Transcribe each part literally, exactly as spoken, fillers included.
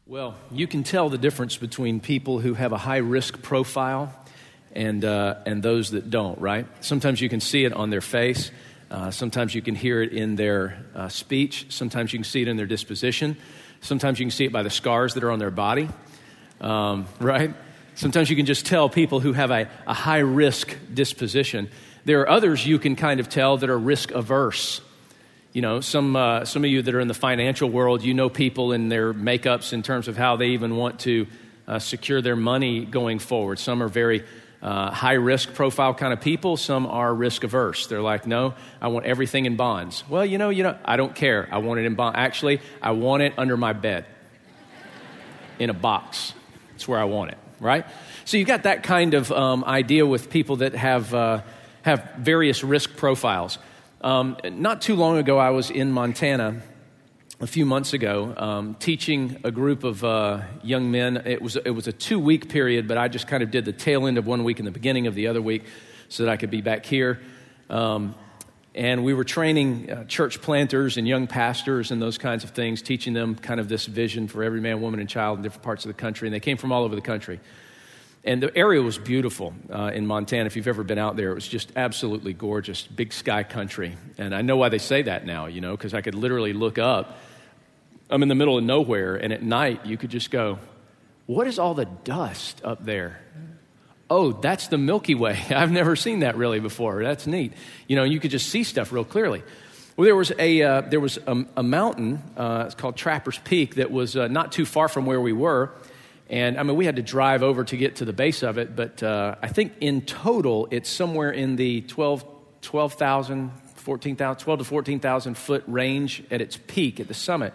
Well, you can tell the difference between people who have a high-risk profile and uh, and those that don't, right? Sometimes you can see it on their face. Uh, sometimes you can hear it in their uh, speech. Sometimes you can see it in their disposition. Sometimes you can see it by the scars that are on their body, um, right? Sometimes you can just tell people who have a, a high-risk disposition. There are others you can kind of tell that are risk-averse. You know, some uh, some of you that are in the financial world, you know people in their makeups in terms of how they even want to uh, secure their money going forward. Some are very uh, high-risk profile kind of people. Some are risk-averse. They're like, no, I want everything in bonds. Well, you know, you know, I don't care. I want it in bond. Actually, I want it under my bed in a box. That's where I want it, right? So you got that kind of um, idea with people that have uh, have various risk profiles. Um, not too long ago, I was in Montana a few months ago um, teaching a group of uh, young men. It was it was a two-week period, but I just kind of did the tail end of one week and the beginning of the other week so that I could be back here. Um, and we were training uh, church planters and young pastors and those kinds of things, teaching them kind of this vision for every man, woman, and child in different parts of the country. And they came from all over the country. And the area was beautiful uh, in Montana. If you've ever been out there, it was just absolutely gorgeous, big sky country. And I know why they say that now, you know, because I could literally look up. I'm in the middle of nowhere, and at night you could just go, what is all the dust up there? Oh, that's the Milky Way. I've never seen that really before. That's neat. You know, you could just see stuff real clearly. Well, there was a uh, there was a, a mountain, uh, it's called Trapper's Peak, that was uh, not too far from where we were. And, I mean, we had to drive over to get to the base of it, but uh, I think in total it's somewhere in the twelve, twelve thousand, fourteen thousand, twelve to fourteen thousand foot range at its peak at the summit.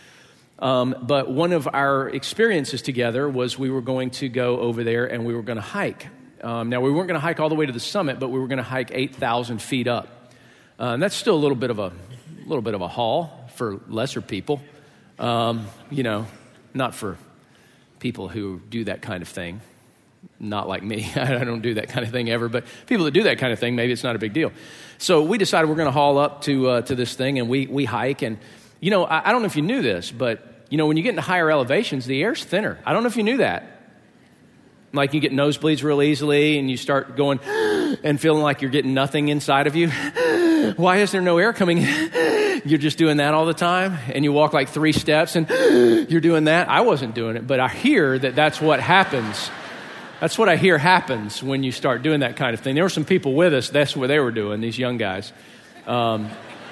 Um, but one of our experiences together was we were going to go over there and we were going to hike. Um, now, we weren't going to hike all the way to the summit, but we were going to hike eight thousand feet up. Uh, and that's still a little bit of a little bit of a haul for lesser people, um, you know, not for people who do that kind of thing, not like me. I don't do that kind of thing ever, but people that do that kind of thing, maybe it's not a big deal. So we decided we're going to haul up to uh, to this thing, and we we hike. And, you know, I, I don't know if you knew this, but, you know, when you get into higher elevations, the air's thinner. I don't know if you knew that. Like you get nosebleeds real easily, and you start going and feeling like you're getting nothing inside of you. Why is there no air coming in? You're just doing that all the time, and you walk like three steps, and you're doing that. I wasn't doing it, but I hear that that's what happens. That's what I hear happens when you start doing that kind of thing. There were some people with us. That's what they were doing, these young guys. Um,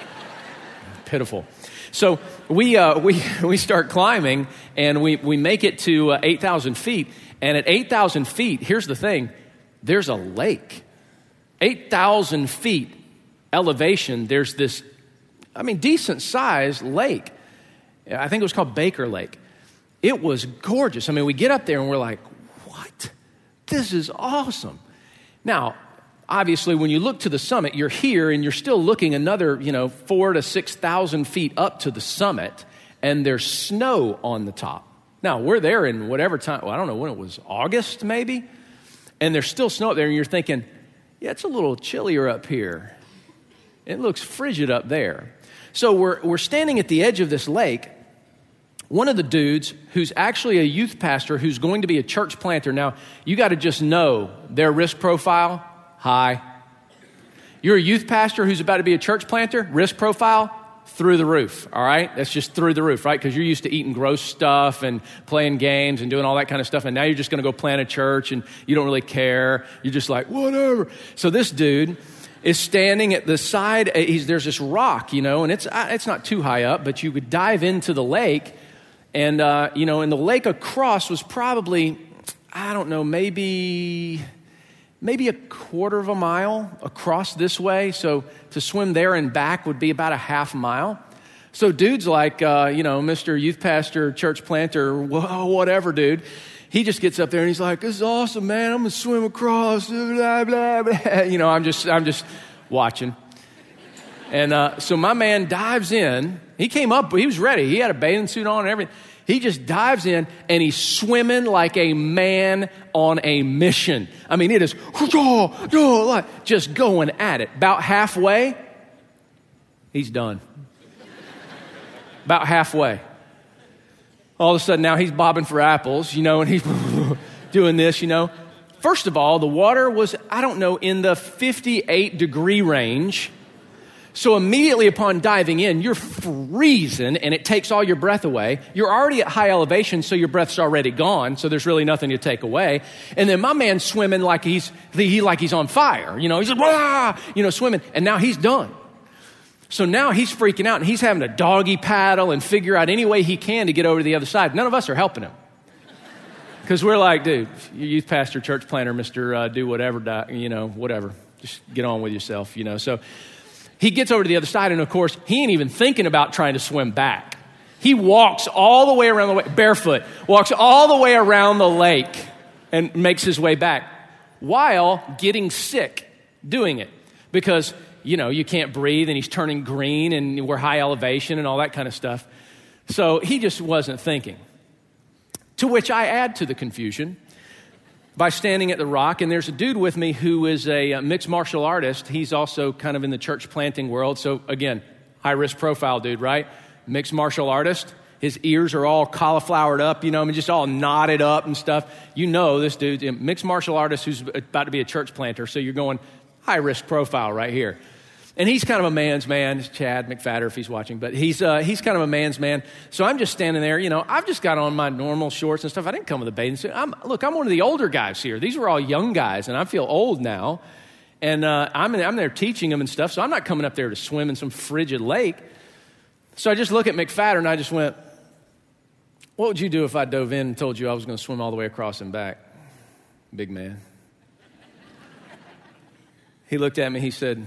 pitiful. So we uh, we we start climbing, and we, we make it to uh, eight thousand feet. And at eight thousand feet, here's the thing, there's a lake. eight thousand feet elevation, there's this, I mean, decent-sized lake. I think it was called Baker Lake. It was gorgeous. I mean, we get up there and we're like, what? This is awesome. Now, obviously, when you look to the summit, you're here and you're still looking another, you know, four to six thousand feet up to the summit, and there's snow on the top. Now, we're there in whatever time, well, I don't know when it was, August maybe, and there's still snow up there, and you're thinking, yeah, it's a little chillier up here. It looks frigid up there. So we're we're standing at the edge of this lake. One of the dudes who's actually a youth pastor who's going to be a church planter. Now, you got to just know their risk profile, high. You're a youth pastor who's about to be a church planter, risk profile, through the roof, all right? That's just through the roof, right? Because you're used to eating gross stuff and playing games and doing all that kind of stuff, and now you're just going to go plant a church, and you don't really care. You're just like, whatever. So this dude is standing at the side. He's, there's this rock, you know, and it's it's not too high up, but you could dive into the lake, and, uh, you know, and the lake across was probably, I don't know, maybe... maybe a quarter of a mile across this way. So to swim there and back would be about a half mile. So dudes like, uh, you know, Mister Youth Pastor, Church Planter, whatever dude, he just gets up there and he's like, this is awesome, man. I'm going to swim across, blah, blah, blah. You know, I'm just, I'm just watching. And uh, so my man dives in. He came up, he was ready. He had a bathing suit on and everything. He just dives in, and he's swimming like a man on a mission. I mean, it is just going at it. About halfway, he's done. About halfway. All of a sudden now he's bobbing for apples, you know, and he's doing this, you know. First of all, the water was, I don't know, in the fifty-eight degree range. So immediately upon diving in, you're freezing and it takes all your breath away. You're already at high elevation, so your breath's already gone, so there's really nothing to take away. And then my man's swimming like he's he like he's on fire. You know, he's like, Wah! you know, swimming, and now he's done. So now he's freaking out and he's having to doggy paddle and figure out any way he can to get over to the other side. None of us are helping him. Because we're like, dude, you youth pastor, church planter, Mister Uh, do whatever, you know, whatever. Just get on with yourself, you know. So he gets over to the other side, and of course, he ain't even thinking about trying to swim back. He walks all the way around the way, barefoot, walks all the way around the lake and makes his way back while getting sick doing it. Because, you know, you can't breathe, and he's turning green, and we're high elevation and all that kind of stuff. So he just wasn't thinking. To which I add to the confusion by standing at the rock, and there's a dude with me who is a mixed martial artist. He's also kind of in the church planting world. So again, high risk profile dude, right? Mixed martial artist. His ears are all cauliflowered up, you know, I mean, just all knotted up and stuff. You know this dude, a mixed martial artist who's about to be a church planter. So you're going high risk profile right here. And he's kind of a man's man. It's Chad McFadder if he's watching, but he's uh, he's kind of a man's man. So I'm just standing there, you know, I've just got on my normal shorts and stuff. I didn't come with a bathing suit. I'm, look, I'm one of the older guys here. These were all young guys, and I feel old now. And uh, I'm, in, I'm there teaching them and stuff, so I'm not coming up there to swim in some frigid lake. So I just look at McFadder, and I just went, what would you do if I dove in and told you I was going to swim all the way across and back? Big man. He looked at me, he said,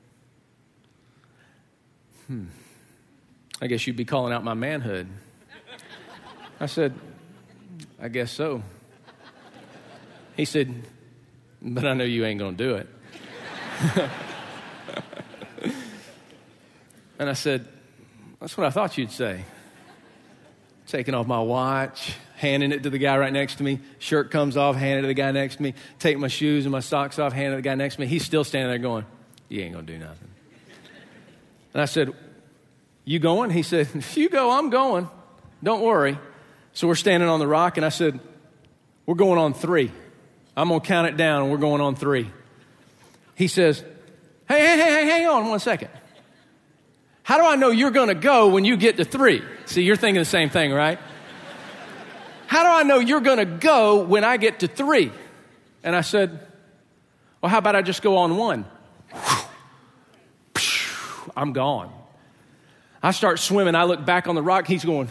Hmm. I guess you'd be calling out my manhood. I said, I guess so. He said, but I know you ain't going to do it. And I said, that's what I thought you'd say. Taking off my watch, handing it to the guy right next to me. Shirt comes off, hand it to the guy next to me. Take my shoes and my socks off, hand it to the guy next to me. He's still standing there going, you ain't going to do nothing. And I said, you going? He said, if you go, I'm going. Don't worry. So we're standing on the rock, and I said, we're going on three. I'm going to count it down, and we're going on three. He says, hey, hey, hey, hey, hang on one second. How do I know you're going to go when you get to three? See, you're thinking the same thing, right? How do I know you're going to go when I get to three? And I said, well, how about I just go on one? I'm gone. I start swimming. I look back on the rock. He's going.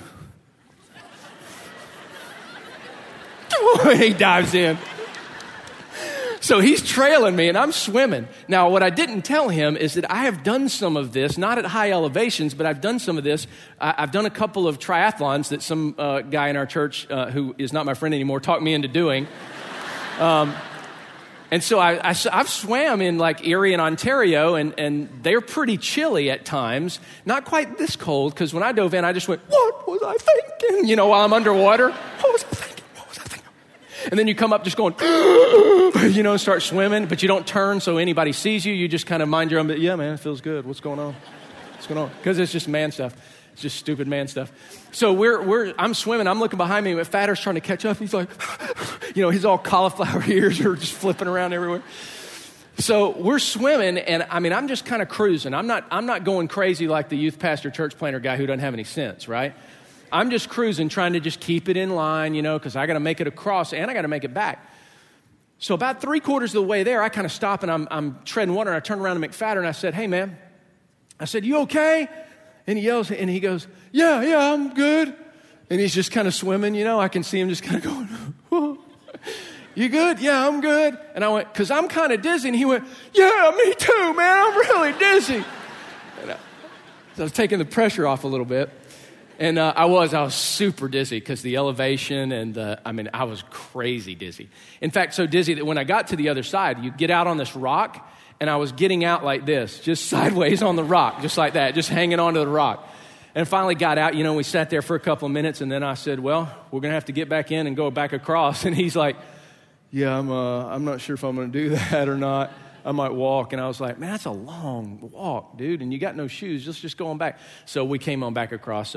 He dives in. So he's trailing me, and I'm swimming. Now, what I didn't tell him is that I have done some of this, not at high elevations, but I've done some of this. I, I've done a couple of triathlons that some uh, guy in our church, uh, who is not my friend anymore, talked me into doing. Um, And so I, I, I've swam in like Erie and Ontario, and, and they're pretty chilly at times. Not quite this cold, because when I dove in, I just went, what was I thinking? You know, while I'm underwater. What was I thinking? What was I thinking? And then you come up just going, you know, start swimming, but you don't turn so anybody sees you. You just kind of mind your own, yeah, man, it feels good. What's going on? What's going on? Because it's just man stuff. It's just stupid man stuff. So we're, we're, I'm swimming. I'm looking behind me. But Fatter's trying to catch up. He's like, you know, his all cauliflower ears are just flipping around everywhere. So we're swimming, and I mean, I'm just kind of cruising. I'm not, I'm not going crazy like the youth pastor, church planter guy who doesn't have any sense, right? I'm just cruising, trying to just keep it in line, you know, because I got to make it across and I got to make it back. So about three quarters of the way there, I kind of stop and I'm, I'm treading water, and I turn around to McFadder and I said, hey, man, I said, you okay? And he yells, and he goes, yeah, yeah, I'm good. And he's just kind of swimming, you know. I can see him just kind of going, whoa. You good? Yeah, I'm good. And I went, because I'm kind of dizzy. And he went, yeah, me too, man. I'm really dizzy. And I, so I was taking the pressure off a little bit. And uh, I was, I was super dizzy because the elevation and, uh, I mean, I was crazy dizzy. In fact, so dizzy that when I got to the other side, you get out on this rock, and I was getting out like this, just sideways on the rock, just like that, just hanging onto the rock. And finally got out, you know, we sat there for a couple of minutes, and then I said, well, we're going to have to get back in and go back across. And he's like, yeah, I'm uh, I'm not sure if I'm going to do that or not. I might walk. And I was like, man, that's a long walk, dude, and you got no shoes. Let's just go on back. So we came on back across. So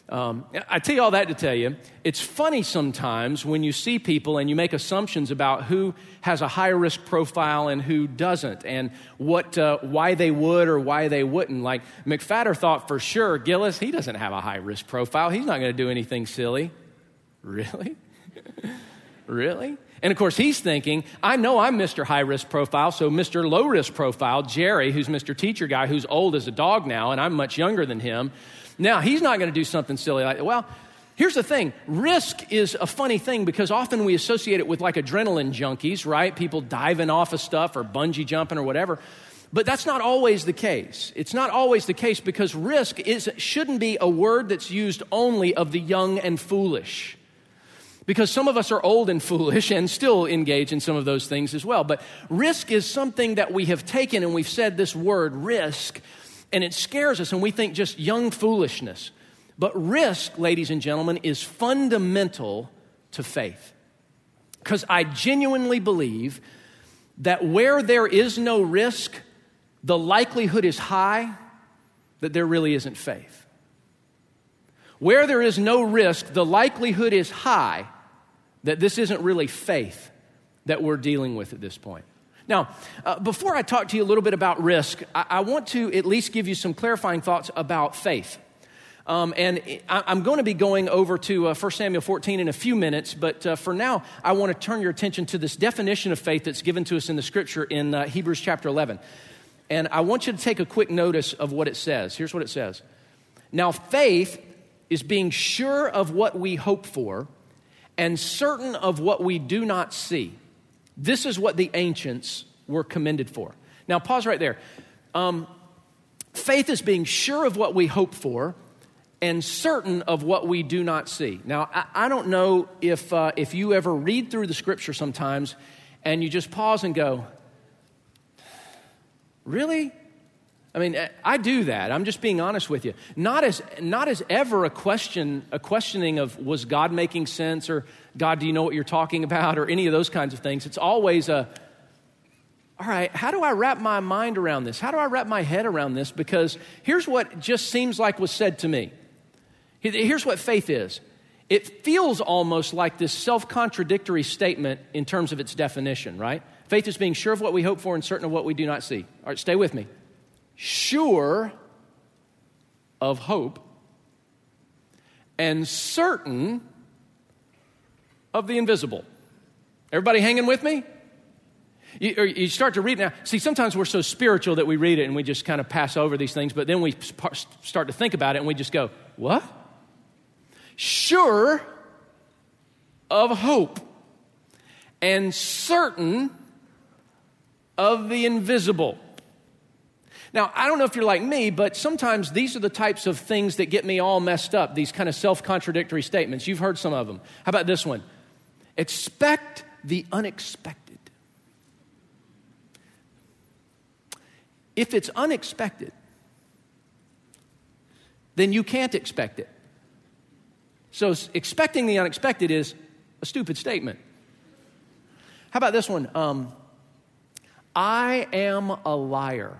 Um, I tell you all that to tell you, it's funny sometimes when you see people and you make assumptions about who has a high risk profile and who doesn't, and what, uh, why they would or why they wouldn't. Like McFadder thought for sure, Gillis, he doesn't have a high risk profile. He's not going to do anything silly. Really? Really? And of course, he's thinking, I know I'm Mister High Risk Profile, so Mister Low Risk Profile, Jerry, who's Mister Teacher Guy, who's old as a dog now, and I'm much younger than him. Now, he's not going to do something silly like that. Well, here's the thing. Risk is a funny thing because often we associate it with like adrenaline junkies, right? People diving off of stuff or bungee jumping or whatever. But that's not always the case. It's not always the case because risk is shouldn't be a word that's used only of the young and foolish. Because some of us are old and foolish and still engage in some of those things as well. But risk is something that we have taken and we've said this word, risk, and it scares us and we think just young foolishness. But risk, ladies and gentlemen, is fundamental to faith. Because I genuinely believe that where there is no risk, the likelihood is high that there really isn't faith. Where there is no risk, the likelihood is high that this isn't really faith that we're dealing with at this point. Now, uh, before I talk to you a little bit about risk, I, I want to at least give you some clarifying thoughts about faith. Um, and I, I'm going to be going over to uh, First Samuel fourteen in a few minutes, but uh, for now, I want to turn your attention to this definition of faith that's given to us in the Scripture in uh, Hebrews chapter eleven. And I want you to take a quick notice of what it says. Here's what it says. Now, faith is being sure of what we hope for and certain of what we do not see. This is what the ancients were commended for. Now, pause right there. Um, faith is being sure of what we hope for and certain of what we do not see. Now, I, I don't know if uh, if you ever read through the Scripture sometimes and you just pause and go, really? I mean, I do that. I'm just being honest with you. Not as not as ever a question, a questioning of was God making sense or God, do you know what you're talking about or any of those kinds of things. It's always a, all right, how do I wrap my mind around this? How do I wrap my head around this? Because here's what just seems like was said to me. Here's what faith is. It feels almost like this self-contradictory statement in terms of its definition, right? Faith is being sure of what we hope for and certain of what we do not see. All right, stay with me. Sure of hope and certain of the invisible. Everybody hanging with me? You, or you start to read now. See, sometimes we're so spiritual that we read it and we just kind of pass over these things, but then we start to think about it and we just go, what? Sure of hope and certain of the invisible. Now, I don't know if you're like me, but sometimes these are the types of things that get me all messed up, these kind of self-contradictory statements. You've heard some of them. How about this one? Expect the unexpected. If it's unexpected, then you can't expect it. So expecting the unexpected is a stupid statement. How about this one? Um, I am a liar.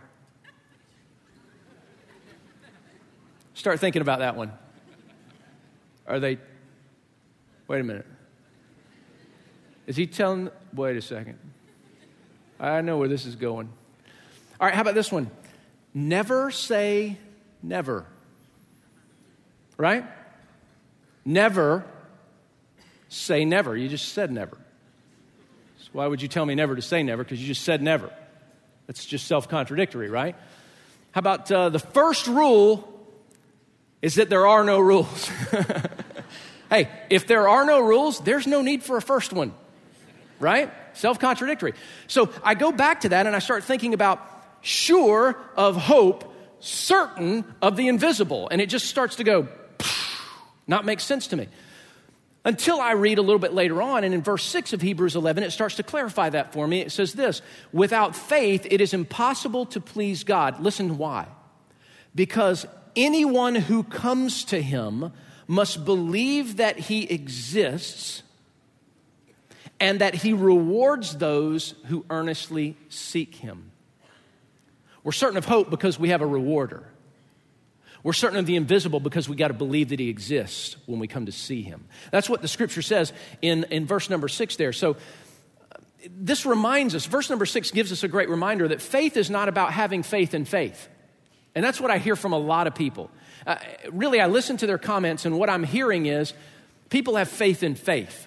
Start thinking about that one. Are they, wait a minute. Is he telling, wait a second. I know where this is going. All right, how about this one? Never say never. Right? Never say never. You just said never. So why would you tell me never to say never? Because you just said never. That's just self-contradictory, right? How about uh, the first rule is that there are no rules. Hey, if there are no rules, there's no need for a first one, right? Self-contradictory. So I go back to that and I start thinking about sure of hope, certain of the invisible. And it just starts to go, not make sense to me. Until I read a little bit later on, and in verse six of Hebrews eleven, it starts to clarify that for me. It says this, without faith, it is impossible to please God. Listen why. Because anyone who comes to him must believe that he exists and that he rewards those who earnestly seek him. We're certain of hope because we have a rewarder. We're certain of the invisible because we got to believe that he exists when we come to see him. That's what the scripture says in, in verse number six there. So uh, this reminds us, verse number six gives us a great reminder that faith is not about having faith in faith. And that's what I hear from a lot of people. Uh, really, I listen to their comments, and what I'm hearing is people have faith in faith.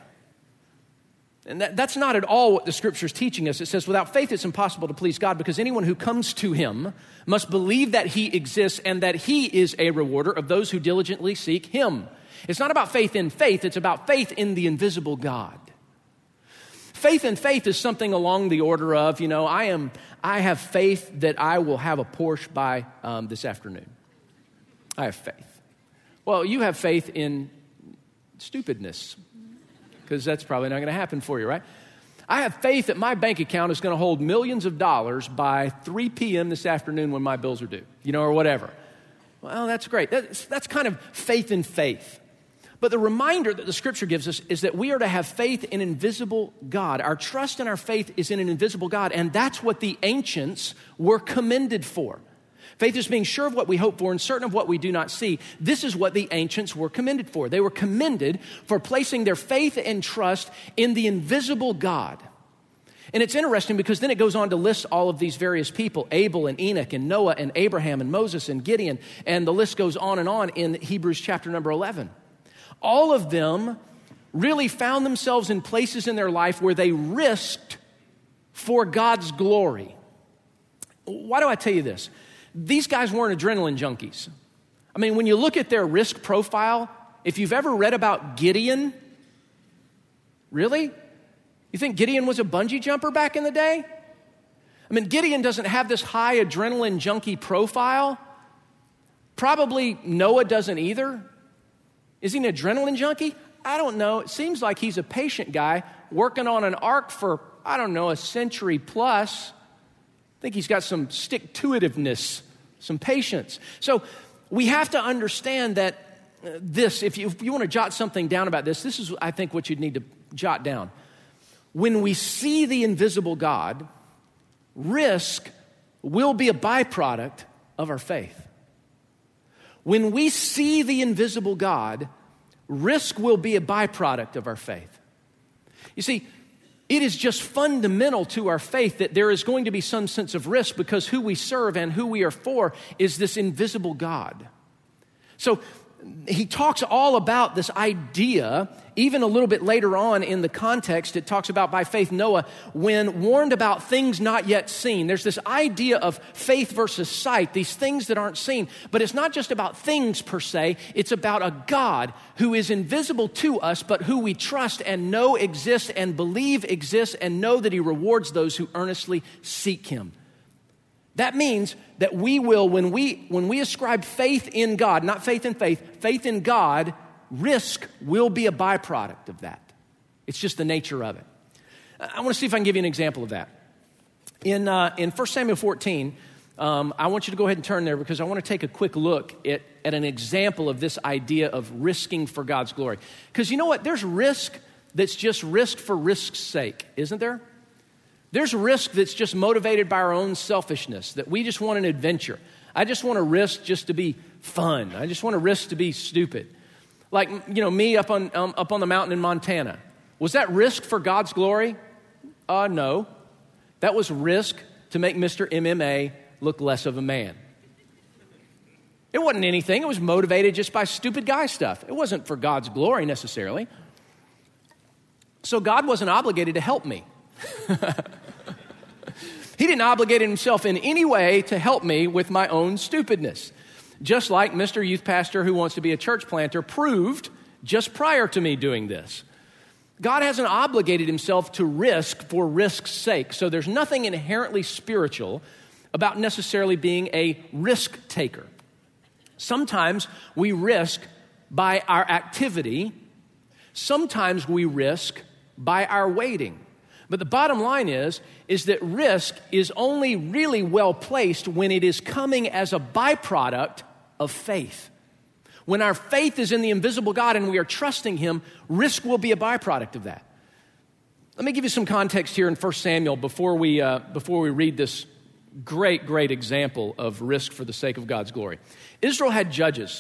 And that, that's not at all what the scripture is teaching us. It says, without faith, it's impossible to please God because anyone who comes to him must believe that he exists and that he is a rewarder of those who diligently seek him. It's not about faith in faith. It's about faith in the invisible God. Faith in faith is something along the order of, you know, I am, I have faith that I will have a Porsche by um, this afternoon. I have faith. Well, you have faith in stupidness, because that's probably not going to happen for you, right? I have faith that my bank account is going to hold millions of dollars by three p.m. this afternoon when my bills are due, you know, or whatever. Well, that's great. That's, that's kind of faith in faith. But the reminder that the scripture gives us is that we are to have faith in an invisible God. Our trust and our faith is in an invisible God, and that's what the ancients were commended for. Faith is being sure of what we hope for and certain of what we do not see. This is what the ancients were commended for. They were commended for placing their faith and trust in the invisible God. And it's interesting because then it goes on to list all of these various people, Abel and Enoch and Noah and Abraham and Moses and Gideon, and the list goes on and on in Hebrews chapter number eleven. All of them really found themselves in places in their life where they risked for God's glory. Why do I tell you this? These guys weren't adrenaline junkies. I mean, when you look at their risk profile, if you've ever read about Gideon, really? You think Gideon was a bungee jumper back in the day? I mean, Gideon doesn't have this high adrenaline junkie profile. Probably Noah doesn't either. Is he an adrenaline junkie? I don't know. It seems like he's a patient guy working on an ark for, I don't know, a century plus. I think he's got some stick-to-itiveness, some patience. So we have to understand that this, if you, if you want to jot something down about this, this is, I think, what you'd need to jot down. When we see the invisible God, risk will be a byproduct of our faith. When we see the invisible God, risk will be a byproduct of our faith. You see, it is just fundamental to our faith that there is going to be some sense of risk because who we serve and who we are for is this invisible God. So he talks all about this idea, even a little bit later on in the context. It talks about by faith Noah, when warned about things not yet seen. There's this idea of faith versus sight, these things that aren't seen. But it's not just about things per se. It's about a God who is invisible to us, but who we trust and know exists and believe exists and know that he rewards those who earnestly seek him. That means that we will, when we when we ascribe faith in God, not faith in faith, faith in God, risk will be a byproduct of that. It's just the nature of it. I want to see if I can give you an example of that. In uh, in First Samuel fourteen, um, I want you to go ahead and turn there because I want to take a quick look at, at an example of this idea of risking for God's glory. Because you know what? There's risk that's just risk for risk's sake, isn't there? There's risk that's just motivated by our own selfishness, that we just want an adventure. I just want to risk just to be fun. I just want to risk to be stupid. Like, you know, me up on um, up on the mountain in Montana. Was that risk for God's glory? Uh, no. That was risk to make Mister M M A look less of a man. It wasn't anything. It was motivated just by stupid guy stuff. It wasn't for God's glory necessarily. So God wasn't obligated to help me. He didn't obligate himself in any way to help me with my own stupidness. Just like Mister Youth Pastor who wants to be a church planter proved just prior to me doing this. God hasn't obligated himself to risk for risk's sake. So there's nothing inherently spiritual about necessarily being a risk taker. Sometimes we risk by our activity. Sometimes we risk by our waiting. But the bottom line is, is that risk is only really well placed when it is coming as a byproduct of faith. When our faith is in the invisible God and we are trusting him, risk will be a byproduct of that. Let me give you some context here in First Samuel before we uh, before we read this great, great example of risk for the sake of God's glory. Israel had judges.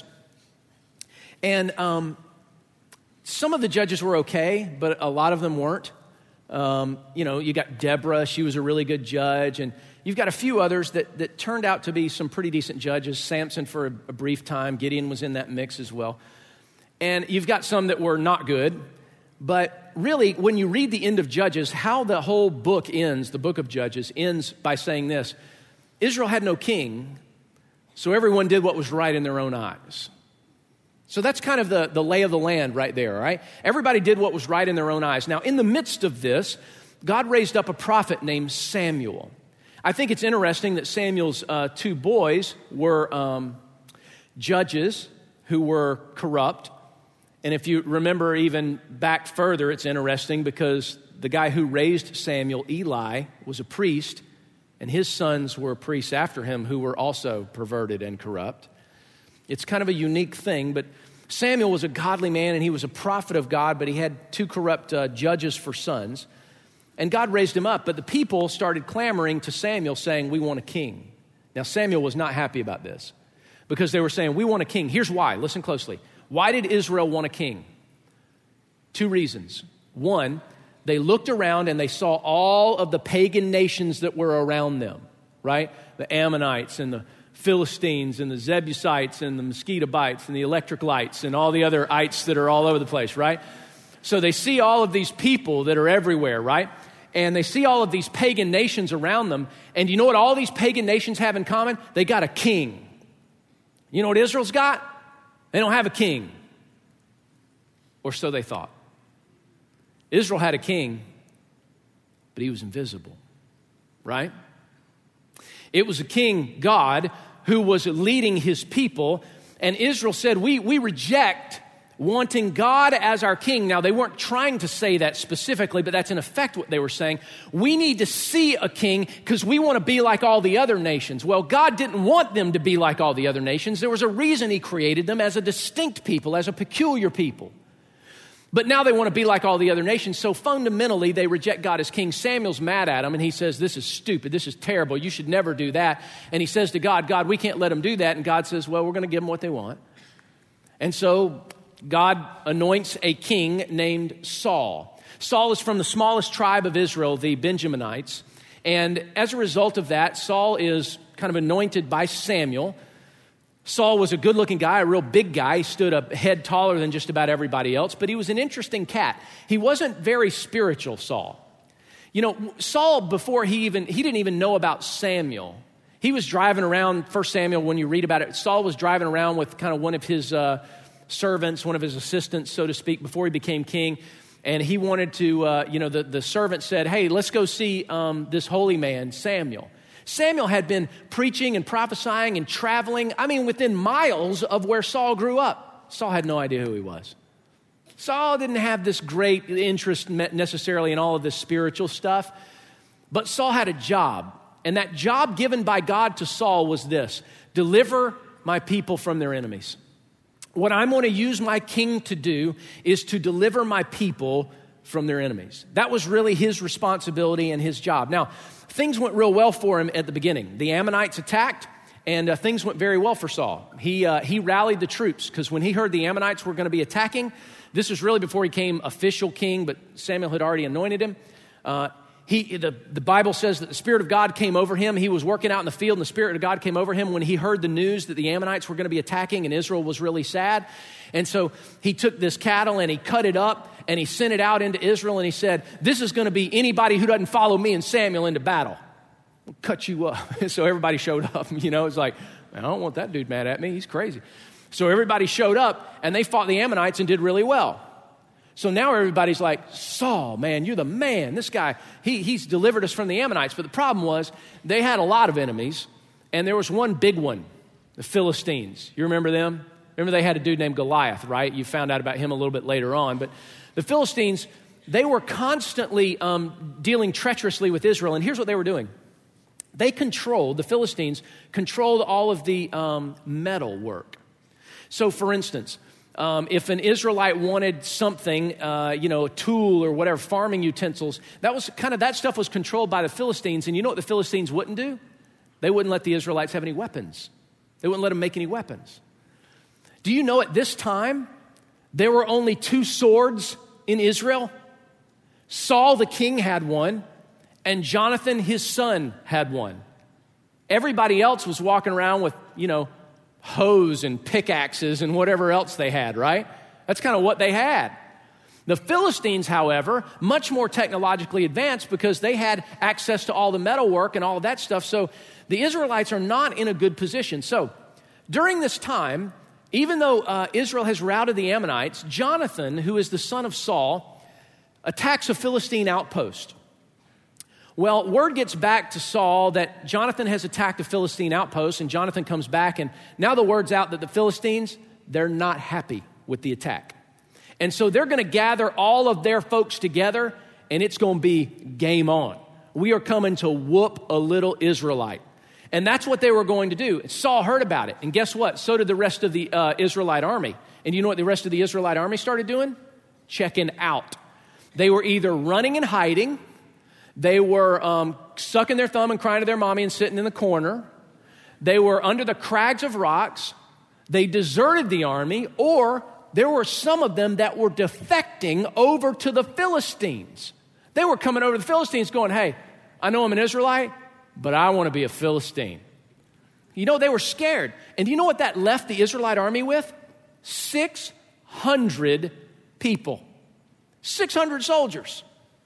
And um, some of the judges were okay, but a lot of them weren't. Um, you know, you got Deborah, she was a really good judge, and you've got a few others that, that turned out to be some pretty decent judges. Samson for a, a brief time, Gideon was in that mix as well. And you've got some that were not good, but really, when you read the end of Judges, how the whole book ends, the book of Judges, ends by saying this: Israel had no king, so everyone did what was right in their own eyes. So that's kind of the, the lay of the land right there, right? Everybody did what was right in their own eyes. Now, in the midst of this, God raised up a prophet named Samuel. I think it's interesting that Samuel's uh, two boys were um, judges who were corrupt. And if you remember even back further, it's interesting because the guy who raised Samuel, Eli, was a priest, and his sons were priests after him who were also perverted and corrupt. It's kind of a unique thing, but Samuel was a godly man, and he was a prophet of God, but he had two corrupt uh, judges for sons. And God raised him up, but the people started clamoring to Samuel saying, we want a king. Now, Samuel was not happy about this because they were saying, we want a king. Here's why. Listen closely. Why did Israel want a king? Two reasons. One, they looked around and they saw all of the pagan nations that were around them, right? The Ammonites and the Philistines and the Jebusites and the Mosquitobites and the electric lights and all the other ites that are all over the place, right? So they see all of these people that are everywhere, right? And they see all of these pagan nations around them. And you know what all these pagan nations have in common? They got a king. You know what Israel's got? They don't have a king. Or so they thought. Israel had a king, but he was invisible, right? It was a king, God, who was leading his people. And Israel said, we, we reject wanting God as our king. Now, they weren't trying to say that specifically, but that's in effect what they were saying. We need to see a king because we want to be like all the other nations. Well, God didn't want them to be like all the other nations. There was a reason he created them as a distinct people, as a peculiar people. But now they want to be like all the other nations. So fundamentally, they reject God as king. Samuel's mad at him, and he says, this is stupid. This is terrible. You should never do that. And he says to God, God, we can't let them do that. And God says, well, we're going to give them what they want. And so God anoints a king named Saul. Saul is from the smallest tribe of Israel, the Benjaminites. And as a result of that, Saul is kind of anointed by Samuel. Saul was a good-looking guy, a real big guy. He stood a head taller than just about everybody else, but he was an interesting cat. He wasn't very spiritual, Saul. You know, Saul, before he even, he didn't even know about Samuel. He was driving around, First Samuel, when you read about it, Saul was driving around with kind of one of his uh, servants, one of his assistants, so to speak, before he became king. And he wanted to, uh, you know, the, the servant said, hey, let's go see um, this holy man, Samuel. Samuel had been preaching and prophesying and traveling, I mean, within miles of where Saul grew up. Saul had no idea who he was. Saul didn't have this great interest necessarily in all of this spiritual stuff, but Saul had a job. And that job given by God to Saul was this: deliver my people from their enemies. What I'm going to use my king to do is to deliver my people from their enemies. That was really his responsibility and his job. Now, things went real well for him at the beginning. The Ammonites attacked, and uh, things went very well for Saul. He uh, he rallied the troops because when he heard the Ammonites were going to be attacking, this was really before he became official king, but Samuel had already anointed him. Uh, he the, the Bible says that the Spirit of God came over him. He was working out in the field, and the Spirit of God came over him when he heard the news that the Ammonites were going to be attacking, and Israel was really sad. And so he took this cattle and he cut it up, and he sent it out into Israel, and he said, this is going to be anybody who doesn't follow me and Samuel into battle. I'll cut you up. So everybody showed up. You know, it's like, I don't want that dude mad at me. He's crazy. So everybody showed up, and they fought the Ammonites and did really well. So now everybody's like, Saul, man, you're the man. This guy, he, he's delivered us from the Ammonites. But the problem was they had a lot of enemies, and there was one big one, the Philistines. You remember them? Remember they had a dude named Goliath, right? You found out about him a little bit later on. But the Philistines, they were constantly um, dealing treacherously with Israel. And here's what they were doing. They controlled, the Philistines controlled all of the um, metal work. So for instance, um, if an Israelite wanted something, uh, you know, a tool or whatever, farming utensils, that was kind of, that stuff was controlled by the Philistines. And you know what the Philistines wouldn't do? They wouldn't let the Israelites have any weapons. They wouldn't let them make any weapons. Do you know at this time, there were only two swords in Israel? Saul the king had one, and Jonathan his son had one. Everybody else was walking around with, you know, hoes and pickaxes and whatever else they had, right? That's kind of what they had. The Philistines, however, much more technologically advanced because they had access to all the metalwork and all of that stuff. So the Israelites are not in a good position. So during this time, even though uh, Israel has routed the Ammonites, Jonathan, who is the son of Saul, attacks a Philistine outpost. Well, word gets back to Saul that Jonathan has attacked a Philistine outpost, and Jonathan comes back, and now the word's out that the Philistines, they're not happy with the attack. And so they're going to gather all of their folks together, and it's going to be game on. We are coming to whoop a little Israelite. And that's what they were going to do. Saul heard about it, and guess what? So did the rest of the uh, Israelite army. And you know what the rest of the Israelite army started doing? Checking out. They were either running and hiding, they were um, sucking their thumb and crying to their mommy and sitting in the corner. They were under the crags of rocks. They deserted the army, or there were some of them that were defecting over to the Philistines. They were coming over to the Philistines going, hey, I know I'm an Israelite, but I want to be a Philistine. You know, they were scared. And do you know what that left the Israelite army with? six hundred people. six hundred soldiers.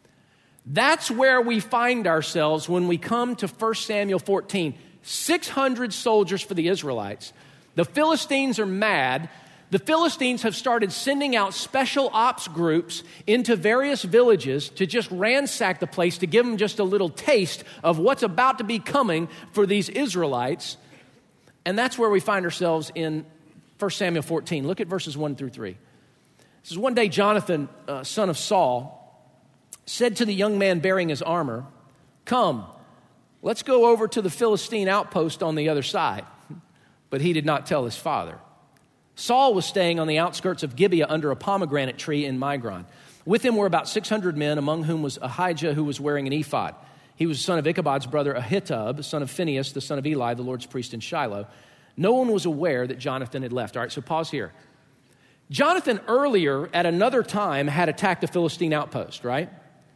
That's where we find ourselves when we come to First Samuel fourteen. six hundred soldiers for the Israelites. The Philistines are mad. The Philistines have started sending out special ops groups into various villages to just ransack the place to give them just a little taste of what's about to be coming for these Israelites. And that's where we find ourselves in First Samuel fourteen. Look at verses one through three. This is one day Jonathan, uh, son of Saul, said to the young man bearing his armor, come, let's go over to the Philistine outpost on the other side. But he did not tell his father. Saul was staying on the outskirts of Gibeah under a pomegranate tree in Migron. With him were about six hundred men, among whom was Ahijah, who was wearing an ephod. He was the son of Ichabod's brother Ahitub, son of Phinehas, the son of Eli, the Lord's priest in Shiloh. No one was aware that Jonathan had left. All right, so pause here. Jonathan earlier, at another time, had attacked a Philistine outpost, right?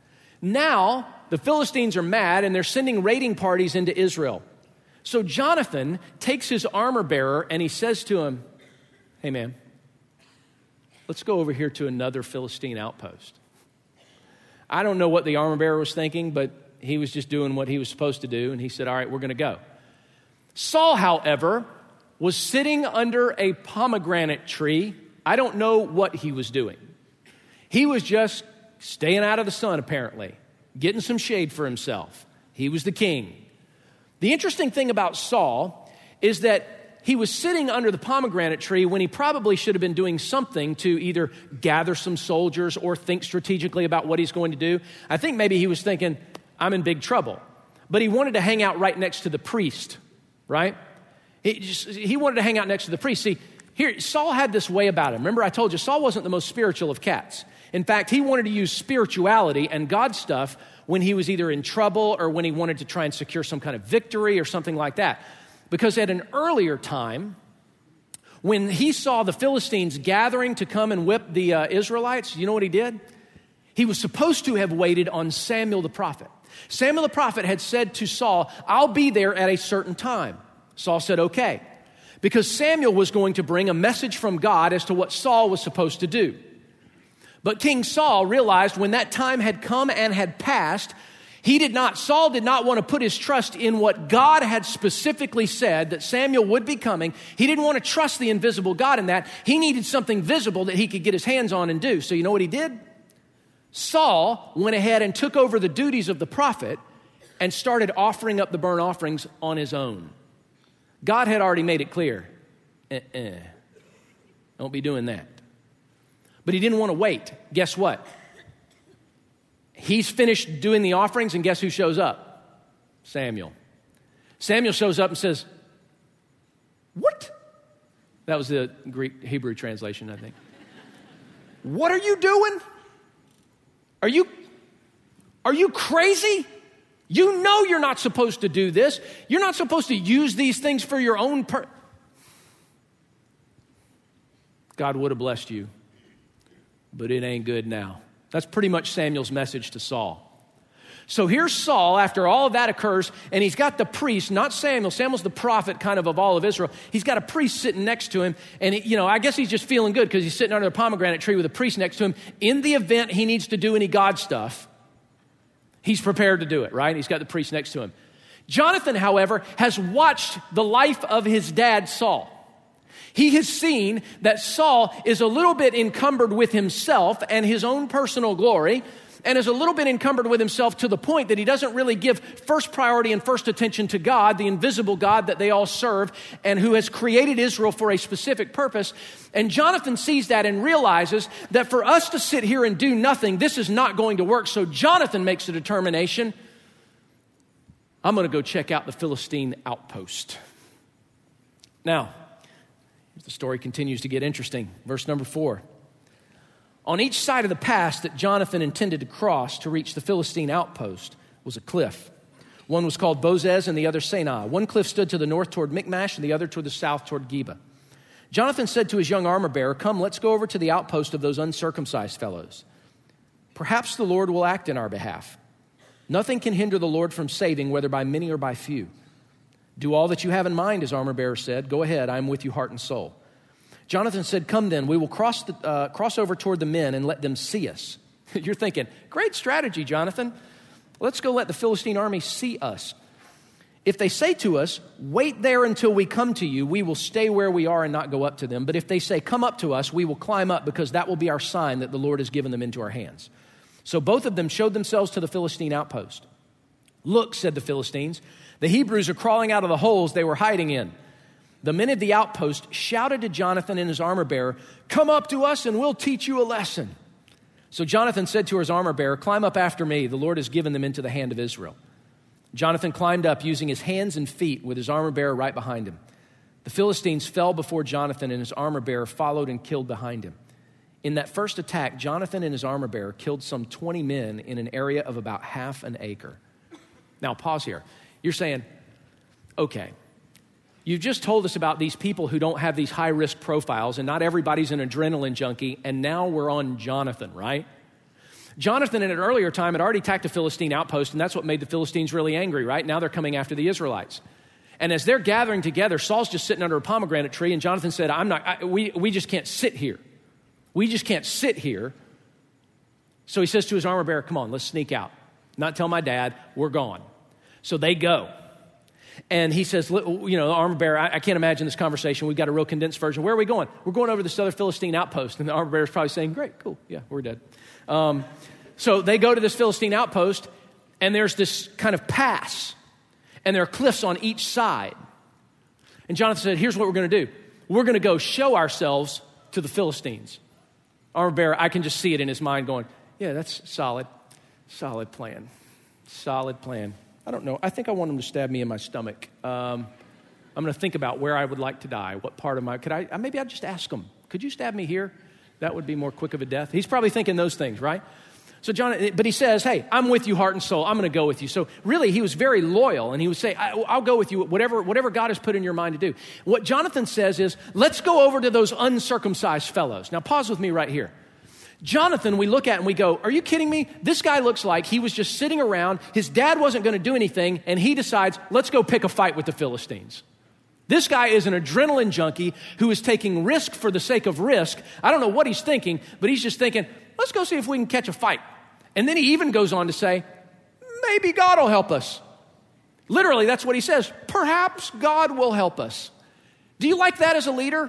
Now, the Philistines are mad, and they're sending raiding parties into Israel. So Jonathan takes his armor bearer, and he says to him, hey, man, let's go over here to another Philistine outpost. I don't know what the armor bearer was thinking, but he was just doing what he was supposed to do, and he said, all right, we're going to go. Saul, however, was sitting under a pomegranate tree. I don't know what he was doing. He was just staying out of the sun, apparently, getting some shade for himself. He was the king. The interesting thing about Saul is that he was sitting under the pomegranate tree when he probably should have been doing something to either gather some soldiers or think strategically about what he's going to do. I think maybe he was thinking, I'm in big trouble. But he wanted to hang out right next to the priest, right? He, just, he wanted to hang out next to the priest. See, here, Saul had this way about him. Remember, I told you, Saul wasn't the most spiritual of cats. In fact, he wanted to use spirituality and God stuff when he was either in trouble or when he wanted to try and secure some kind of victory or something like that. Because at an earlier time, when he saw the Philistines gathering to come and whip the uh, Israelites, you know what he did? He was supposed to have waited on Samuel the prophet. Samuel the prophet had said to Saul, I'll be there at a certain time. Saul said, okay. Because Samuel was going to bring a message from God as to what Saul was supposed to do. But King Saul realized when that time had come and had passed, he did not, Saul did not want to put his trust in what God had specifically said, that Samuel would be coming. He didn't want to trust the invisible God in that. He needed something visible that he could get his hands on and do. So you know what he did? Saul went ahead and took over the duties of the prophet and started offering up the burnt offerings on his own. God had already made it clear, uh-uh, don't be doing that. But he didn't want to wait. Guess what? He's finished doing the offerings, and guess who shows up? Samuel. Samuel shows up and says, what? That was the Greek Hebrew translation, I think. What are you doing? Are you, are you crazy? You know you're not supposed to do this. You're not supposed to use these things for your own per-. God would have blessed you, but it ain't good now. That's pretty much Samuel's message to Saul. So here's Saul after all of that occurs, and he's got the priest, not Samuel. Samuel's the prophet kind of of all of Israel. He's got a priest sitting next to him, and he, you know, I guess he's just feeling good because he's sitting under a pomegranate tree with a priest next to him. In the event he needs to do any God stuff, he's prepared to do it, right? He's got the priest next to him. Jonathan, however, has watched the life of his dad, Saul. He has seen that Saul is a little bit encumbered with himself and his own personal glory, and is a little bit encumbered with himself to the point that he doesn't really give first priority and first attention to God, the invisible God that they all serve, and who has created Israel for a specific purpose. And Jonathan sees that and realizes that for us to sit here and do nothing, this is not going to work. So Jonathan makes a determination. I'm going to go check out the Philistine outpost. Now, the story continues to get interesting. Verse number four. On each side of the pass that Jonathan intended to cross to reach the Philistine outpost was a cliff. One was called Bozez and the other Senah. One cliff stood to the north toward Michmash and the other toward the south toward Geba. Jonathan said to his young armor bearer, "Come, let's go over to the outpost of those uncircumcised fellows. Perhaps the Lord will act in our behalf. Nothing can hinder the Lord from saving, whether by many or by few. Do all that you have in mind," his armor bearer said. "Go ahead, I am with you heart and soul." Jonathan said, "Come then, we will cross the, uh, cross over toward the men and let them see us." You're thinking, great strategy, Jonathan. Let's go let the Philistine army see us. "If they say to us, 'Wait there until we come to you,' we will stay where we are and not go up to them. But if they say, 'Come up to us,' we will climb up, because that will be our sign that the Lord has given them into our hands." So both of them showed themselves to the Philistine outpost. "Look," said the Philistines, "the Hebrews are crawling out of the holes they were hiding in." The men of the outpost shouted to Jonathan and his armor bearer, "Come up to us and we'll teach you a lesson." So Jonathan said to his armor bearer, "Climb up after me. The Lord has given them into the hand of Israel." Jonathan climbed up using his hands and feet with his armor bearer right behind him. The Philistines fell before Jonathan, and his armor bearer followed and killed behind him. In that first attack, Jonathan and his armor bearer killed some twenty men in an area of about half an acre. Now pause here. You're saying, okay, you've just told us about these people who don't have these high-risk profiles, and not everybody's an adrenaline junkie, and now we're on Jonathan, right? Jonathan, in an earlier time, had already attacked a Philistine outpost, and that's what made the Philistines really angry, right? Now they're coming after the Israelites. And as they're gathering together, Saul's just sitting under a pomegranate tree, and Jonathan said, I'm not, I, we, we just can't sit here. We just can't sit here. So he says to his armor bearer, "Come on, let's sneak out. Not tell my dad, we're gone." So they go. And he says, you know, the armor bearer, I, I can't imagine this conversation. We've got a real condensed version. "Where are we going?" "We're going over to this other Philistine outpost." And the armor bearer is probably saying, "Great, cool. Yeah, we're dead." Um, so they go to this Philistine outpost, and there's this kind of pass, and there are cliffs on each side. And Jonathan said, "Here's what we're going to do. We're going to go show ourselves to the Philistines." Armor bearer, I can just see it in his mind going, "Yeah, that's solid, solid plan, solid plan. I don't know. I think I want him to stab me in my stomach. Um, I'm going to think about where I would like to die. What part of my, could I, maybe I'd just ask him, could you stab me here? That would be more quick of a death." He's probably thinking those things, right? So John, but he says, "Hey, I'm with you heart and soul. I'm going to go with you." So really he was very loyal, and he would say, I, I'll go with you, whatever, whatever God has put in your mind to do. What Jonathan says is, let's go over to those uncircumcised fellows. Now pause with me right here. Jonathan, we look at and we go, are you kidding me? This guy looks like he was just sitting around. His dad wasn't going to do anything, and he decides, let's go pick a fight with the Philistines. This guy is an adrenaline junkie who is taking risk for the sake of risk. I don't know what he's thinking, but he's just thinking, let's go see if we can catch a fight. And then he even goes on to say, maybe God will help us. Literally, that's what he says. Perhaps God will help us. Do you like that as a leader?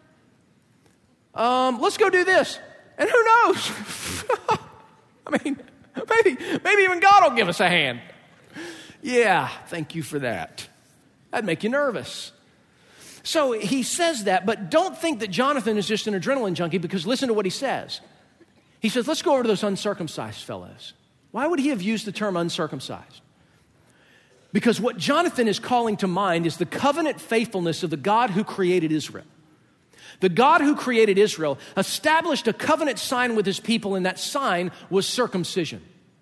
Um, let's go do this. And who knows? I mean, maybe, maybe even God will give us a hand. Yeah, thank you for that. That'd make you nervous. So he says that, but don't think that Jonathan is just an adrenaline junkie, because listen to what he says. He says, let's go over to those uncircumcised fellows. Why would he have used the term uncircumcised? Because what Jonathan is calling to mind is the covenant faithfulness of the God who created Israel. The God who created Israel established a covenant sign with his people, and that sign was circumcision.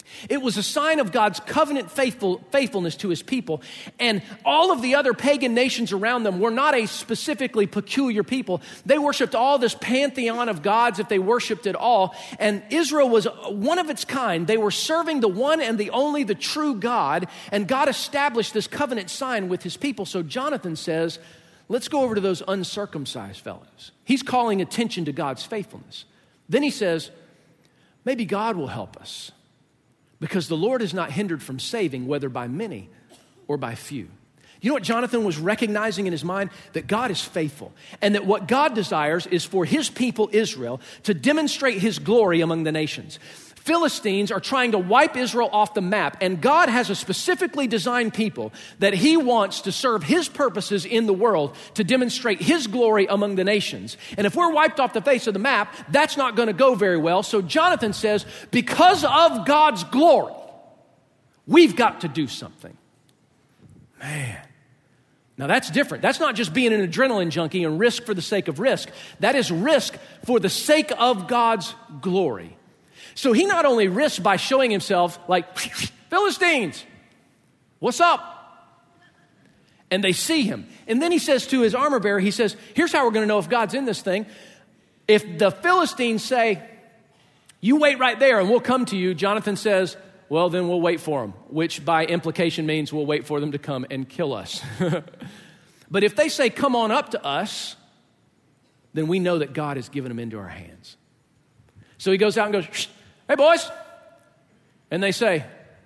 It was a sign of God's covenant faithful, faithfulness to his people. And all of the other pagan nations around them were not a specifically peculiar people. They worshiped all this pantheon of gods if they worshiped at all. And Israel was one of its kind. They were serving the one and the only, the true God. And God established this covenant sign with his people. So Jonathan says, let's go over to those uncircumcised fellows. He's calling attention to God's faithfulness. Then he says, maybe God will help us. Because the Lord is not hindered from saving, whether by many or by few. You know what Jonathan was recognizing in his mind? That God is faithful. And that what God desires is for his people Israel to demonstrate his glory among the nations. Philistines are trying to wipe Israel off the map. And God has a specifically designed people that he wants to serve his purposes in the world to demonstrate his glory among the nations. And if we're wiped off the face of the map, that's not going to go very well. So Jonathan says, because of God's glory, we've got to do something. Man. Now that's different. That's not just being an adrenaline junkie and risk for the sake of risk. That is risk for the sake of God's glory. So he not only risks by showing himself like, Philistines, what's up? And they see him. And then he says to his armor bearer, he says, here's how we're going to know if God's in this thing. If the Philistines say, you wait right there and we'll come to you, Jonathan says, well, then we'll wait for them, which by implication means we'll wait for them to come and kill us. But if they say, come on up to us, then we know that God has given them into our hands. So he goes out and goes, shh. Hey, boys. And they say,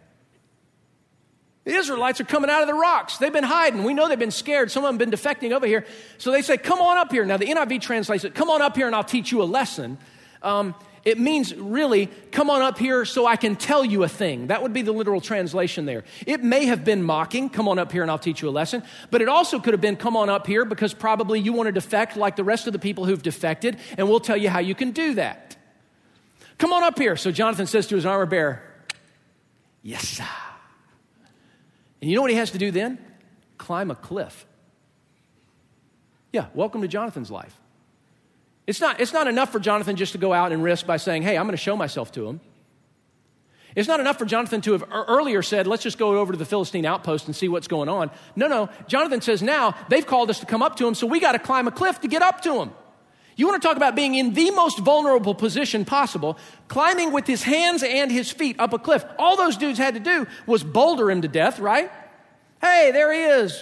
the Israelites are coming out of the rocks. They've been hiding. We know they've been scared. Some of them have been defecting over here. So they say, come on up here. Now, the N I V translates it, come on up here and I'll teach you a lesson. Um, it means really, come on up here so I can tell you a thing. That would be the literal translation there. It may have been mocking, come on up here and I'll teach you a lesson. But it also could have been, come on up here because probably you want to defect like the rest of the people who've defected, and we'll tell you how you can do that. Come on up here. So Jonathan says to his armor bearer, yes, sir. And you know what he has to do then? Climb a cliff. Yeah, welcome to Jonathan's life. It's not, it's not enough for Jonathan just to go out and risk by saying, hey, I'm going to show myself to him. It's not enough for Jonathan to have earlier said, let's just go over to the Philistine outpost and see what's going on. No, no. Jonathan says now they've called us to come up to him, so we got to climb a cliff to get up to him. You want to talk about being in the most vulnerable position possible, climbing with his hands and his feet up a cliff. All those dudes had to do was boulder him to death, right? Hey, there he is.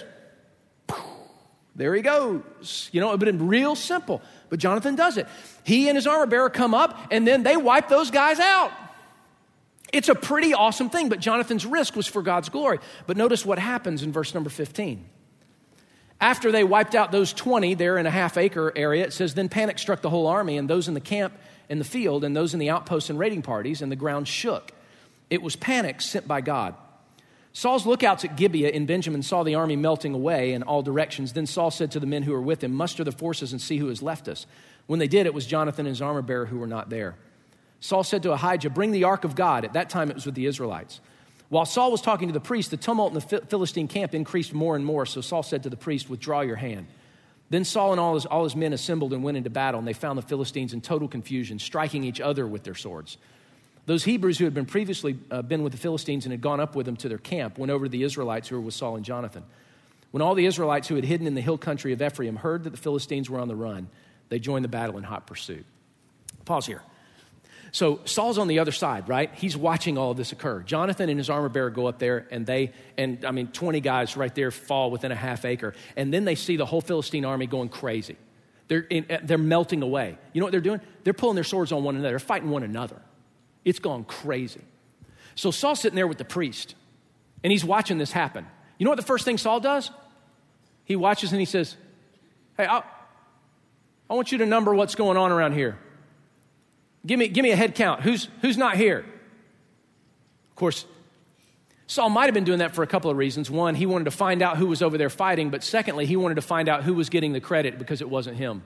There he goes. You know, it would have been real simple, but Jonathan does it. He and his armor bearer come up, and then they wipe those guys out. It's a pretty awesome thing, but Jonathan's risk was for God's glory. But notice what happens in verse number fifteen. After they wiped out those twenty there in a half acre area, it says, then panic struck the whole army and those in the camp in the field and those in the outposts and raiding parties, and the ground shook. It was panic sent by God. Saul's lookouts at Gibeah in Benjamin saw the army melting away in all directions. Then Saul said to the men who were with him, muster the forces and see who has left us. When they did, it was Jonathan and his armor bearer who were not there. Saul said to Ahijah, bring the ark of God. At that time it was with the Israelites. While Saul was talking to the priest, the tumult in the Philistine camp increased more and more. So Saul said to the priest, withdraw your hand. Then Saul and all his, all his men assembled and went into battle, and they found the Philistines in total confusion, striking each other with their swords. Those Hebrews who had been previously uh, been with the Philistines and had gone up with them to their camp went over to the Israelites who were with Saul and Jonathan. When all the Israelites who had hidden in the hill country of Ephraim heard that the Philistines were on the run, they joined the battle in hot pursuit. Pause here. So Saul's on the other side, right? He's watching all of this occur. Jonathan and his armor bearer go up there, and they, and I mean, twenty guys right there fall within a half acre. And then they see the whole Philistine army going crazy. They're, in, they're melting away. You know what they're doing? They're pulling their swords on one another. They're fighting one another. It's gone crazy. So Saul's sitting there with the priest, and he's watching this happen. You know what the first thing Saul does? He watches and he says, hey, I'll, I want you to number what's going on around here. Give me, give me a head count. Who's, who's not here? Of course, Saul might have been doing that for a couple of reasons. One, he wanted to find out who was over there fighting. But secondly, he wanted to find out who was getting the credit because it wasn't him.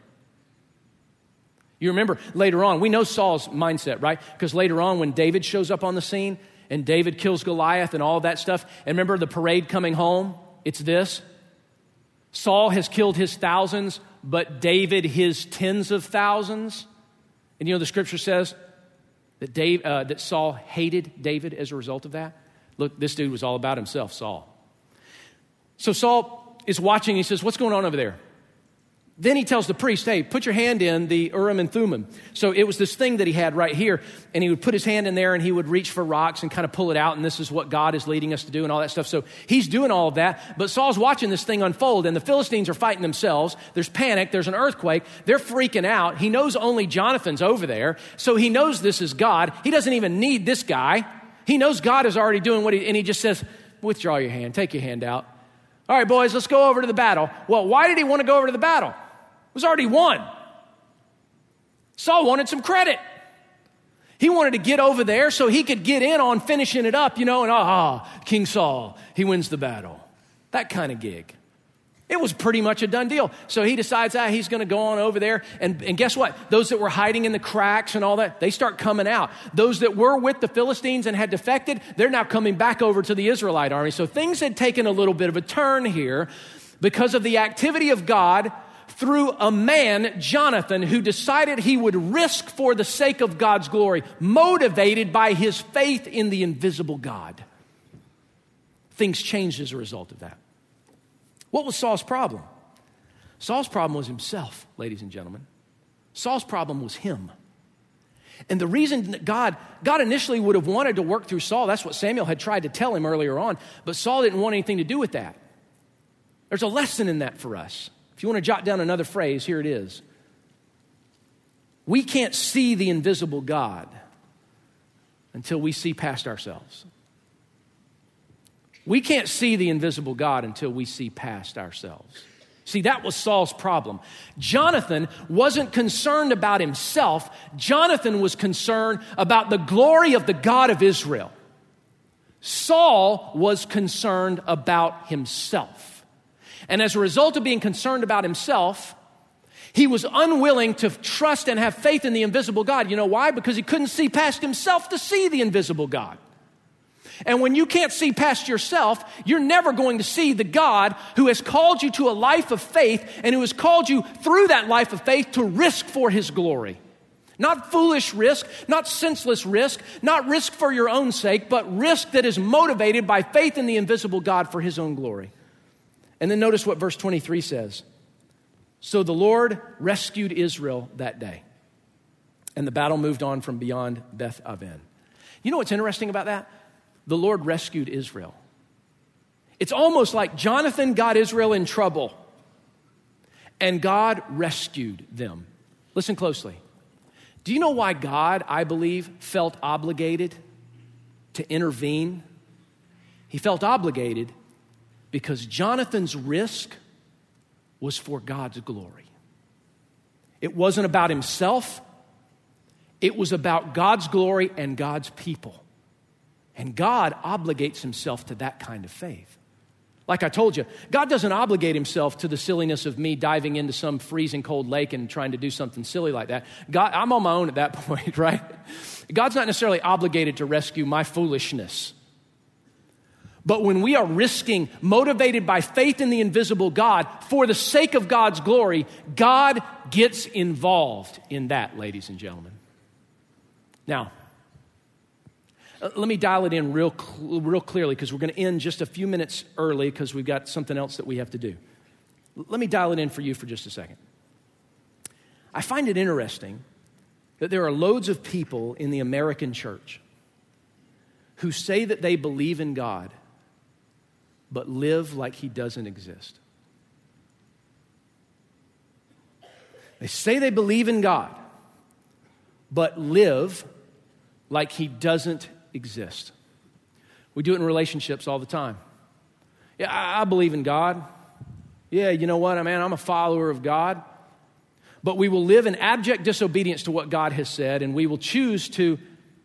You remember later on, we know Saul's mindset, right? Because later on when David shows up on the scene and David kills Goliath and all of that stuff. And remember the parade coming home? It's this. Saul has killed his thousands, but David his tens of thousands. And you know the scripture says that, Dave, uh, that Saul hated David as a result of that? Look, this dude was all about himself, Saul. So Saul is watching. He says, what's going on over there? Then he tells the priest, hey, put your hand in the Urim and Thummim. So it was this thing that he had right here, and he would put his hand in there, and he would reach for rocks and kind of pull it out, and this is what God is leading us to do and all that stuff. So he's doing all of that, but Saul's watching this thing unfold, and the Philistines are fighting themselves. There's panic. There's an earthquake. They're freaking out. He knows only Jonathan's over there, so he knows this is God. He doesn't even need this guy. He knows God is already doing what he, and he just says, withdraw your hand. Take your hand out. All right, boys, let's go over to the battle. Well, why did he want to go over to the battle? It was already won. Saul wanted some credit. He wanted to get over there so he could get in on finishing it up, you know, and ah, King Saul, he wins the battle. That kind of gig. It was pretty much a done deal. So he decides, ah, he's going to go on over there. And, and guess what? Those that were hiding in the cracks and all that, they start coming out. Those that were with the Philistines and had defected, they're now coming back over to the Israelite army. So things had taken a little bit of a turn here because of the activity of God through a man, Jonathan, who decided he would risk for the sake of God's glory, motivated by his faith in the invisible God. Things changed as a result of that. What was Saul's problem? Saul's problem was himself, ladies and gentlemen. Saul's problem was him. And the reason that God, God initially would have wanted to work through Saul, that's what Samuel had tried to tell him earlier on, but Saul didn't want anything to do with that. There's a lesson in that for us. If you want to jot down another phrase, here it is. We can't see the invisible God until we see past ourselves. We can't see the invisible God until we see past ourselves. See, that was Saul's problem. Jonathan wasn't concerned about himself. Jonathan was concerned about the glory of the God of Israel. Saul was concerned about himself. And as a result of being concerned about himself, he was unwilling to trust and have faith in the invisible God. You know why? Because he couldn't see past himself to see the invisible God. And when you can't see past yourself, you're never going to see the God who has called you to a life of faith and who has called you through that life of faith to risk for his glory. Not foolish risk, not senseless risk, not risk for your own sake, but risk that is motivated by faith in the invisible God for his own glory. And then notice what verse twenty-three says. So the Lord rescued Israel that day, and the battle moved on from beyond Beth Aven. You know what's interesting about that? The Lord rescued Israel. It's almost like Jonathan got Israel in trouble, and God rescued them. Listen closely. Do you know why God, I believe, felt obligated to intervene? He felt obligated because Jonathan's risk was for God's glory. It wasn't about himself. It was about God's glory and God's people. And God obligates himself to that kind of faith. Like I told you, God doesn't obligate himself to the silliness of me diving into some freezing cold lake and trying to do something silly like that. God, I'm on my own at that point, right? God's not necessarily obligated to rescue my foolishness. But when we are risking, motivated by faith in the invisible God, for the sake of God's glory, God gets involved in that, ladies and gentlemen. Now, let me dial it in real, real clearly because we're going to end just a few minutes early because we've got something else that we have to do. Let me dial it in for you for just a second. I find it interesting that there are loads of people in the American church who say that they believe in God but live like he doesn't exist. They say they believe in God but live like he doesn't exist. We do it in relationships all the time. Yeah, I, I believe in God. Yeah, you know what, man, I'm a follower of God. But we will live in abject disobedience to what God has said, and we will choose to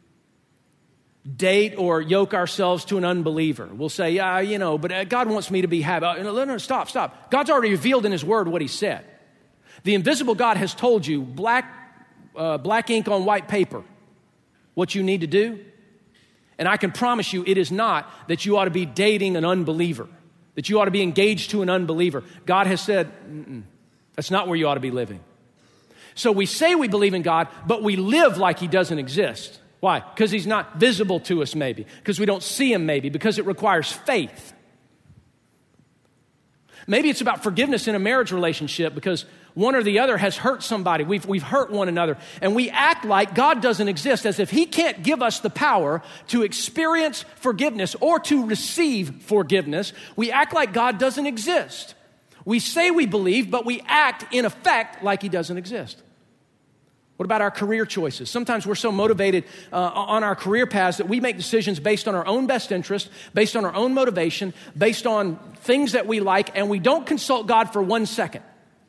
date or yoke ourselves to an unbeliever. We'll say, yeah, you know, but God wants me to be happy. No, no, stop, stop. God's already revealed in his word what he said. The invisible God has told you, black, uh, black ink on white paper, what you need to do. And I can promise you it is not that you ought to be dating an unbeliever, that you ought to be engaged to an unbeliever. God has said, mm-mm, that's not where you ought to be living. So we say we believe in God, but we live like he doesn't exist. Why? Because he's not visible to us maybe, because we don't see him maybe, because it requires faith. Maybe it's about forgiveness in a marriage relationship because one or the other has hurt somebody. We've, we've hurt one another. And we act like God doesn't exist, as if he can't give us the power to experience forgiveness or to receive forgiveness. We act like God doesn't exist. We say we believe, but we act in effect like he doesn't exist. What about our career choices? Sometimes we're so motivated uh, on our career paths that we make decisions based on our own best interest, based on our own motivation, based on things that we like, and we don't consult God for one second.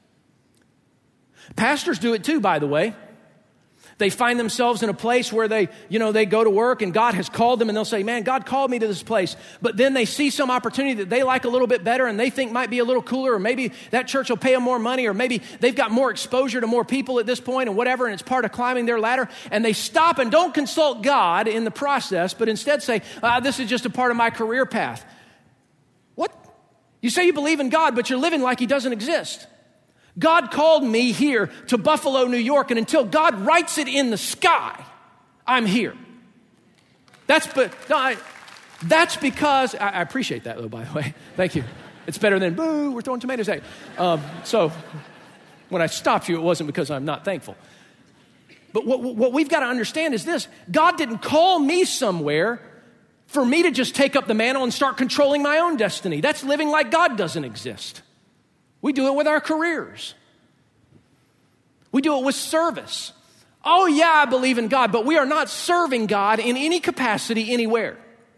Pastors do it too, by the way. They find themselves in a place where they, you know, they go to work and God has called them and they'll say, man, God called me to this place. But then they see some opportunity that they like a little bit better and they think might be a little cooler, or maybe that church will pay them more money, or maybe they've got more exposure to more people at this point and whatever, and it's part of climbing their ladder. And they stop and don't consult God in the process, but instead say, ah, this is just a part of my career path. What? You say you believe in God, but you're living like he doesn't exist. God called me here to Buffalo, New York, and until God writes it in the sky, I'm here. That's but no, I, that's because I, I appreciate that though. By the way, thank you. It's better than boo. We're throwing tomatoes at you. Um, so when I stopped you, it wasn't because I'm not thankful. But what, what we've got to understand is this: God didn't call me somewhere for me to just take up the mantle and start controlling my own destiny. That's living like God doesn't exist. We do it with our careers. We do it with service. Oh yeah, I believe in God, but we are not serving God in any capacity anywhere.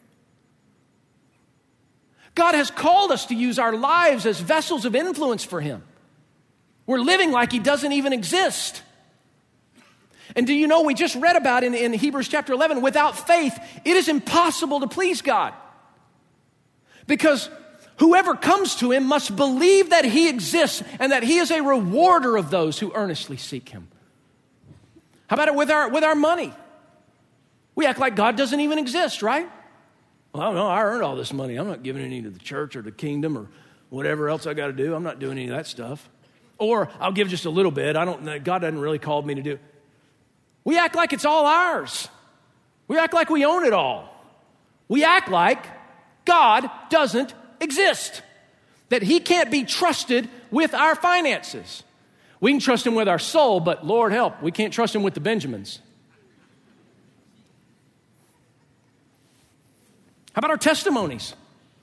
God has called us to use our lives as vessels of influence for him. We're living like he doesn't even exist. And do you know, we just read about in, in Hebrews chapter eleven, without faith, it is impossible to please God. Because whoever comes to him must believe that he exists and that he is a rewarder of those who earnestly seek him. How about it with our, with our money? We act like God doesn't even exist, right? Well, no, I earned all this money. I'm not giving any to the church or the kingdom or whatever else I got to do. I'm not doing any of that stuff. Or I'll give just a little bit. I don't. God hasn't really called me to do. We act like it's all ours. We act like we own it all. We act like God doesn't exist, that he can't be trusted with our finances. We can trust him with our soul, but Lord help, we can't trust him with the Benjamins. How about our testimonies?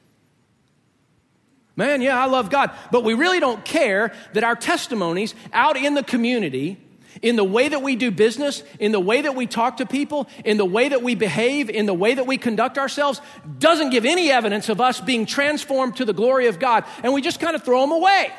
Man, yeah, I love God, but we really don't care that our testimonies out in the community, in the way that we do business, in the way that we talk to people, in the way that we behave, in the way that we conduct ourselves, doesn't give any evidence of us being transformed to the glory of God. And we just kind of throw them away.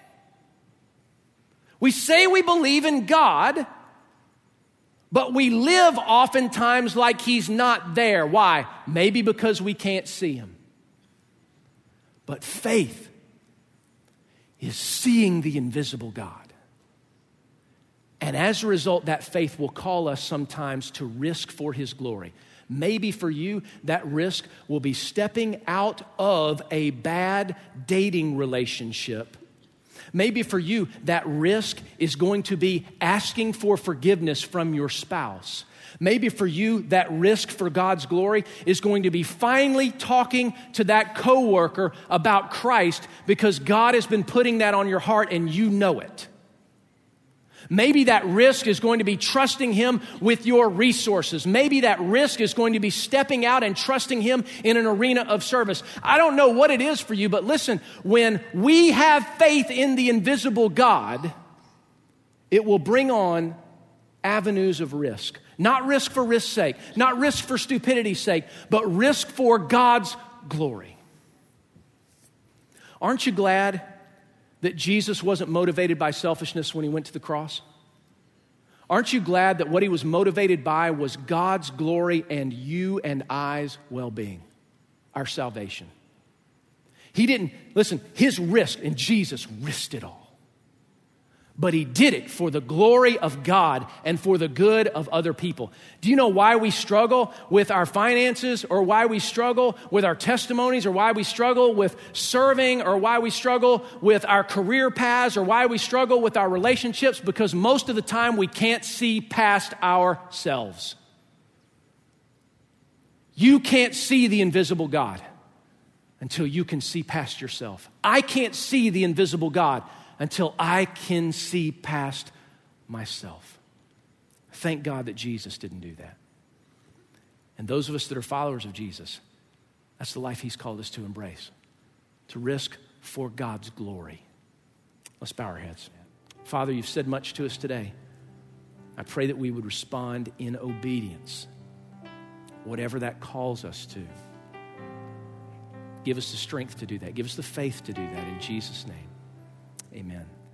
We say we believe in God, but we live oftentimes like he's not there. Why? Maybe because we can't see him. But faith is seeing the invisible God. And as a result, that faith will call us sometimes to risk for his glory. Maybe for you, that risk will be stepping out of a bad dating relationship. Maybe for you, that risk is going to be asking for forgiveness from your spouse. Maybe for you, that risk for God's glory is going to be finally talking to that coworker about Christ because God has been putting that on your heart and you know it. Maybe that risk is going to be trusting him with your resources. Maybe that risk is going to be stepping out and trusting him in an arena of service. I don't know what it is for you, but listen, when we have faith in the invisible God, it will bring on avenues of risk. Not risk for risk's sake, not risk for stupidity's sake, but risk for God's glory. Aren't you glad that Jesus wasn't motivated by selfishness when he went to the cross? Aren't you glad that what he was motivated by was God's glory and you and I's well-being, our salvation? He didn't, listen, his risk, and Jesus risked it all. But he did it for the glory of God and for the good of other people. Do you know why we struggle with our finances, or why we struggle with our testimonies, or why we struggle with serving, or why we struggle with our career paths, or why we struggle with our relationships? Because most of the time we can't see past ourselves. You can't see the invisible God until you can see past yourself. I can't see the invisible God until I can see past myself. Thank God that Jesus didn't do that. And those of us that are followers of Jesus, that's the life he's called us to embrace, to risk for God's glory. Let's bow our heads. Father, you've said much to us today. I pray that we would respond in obedience, whatever that calls us to. Give us the strength to do that. Give us the faith to do that in Jesus' name. Amen.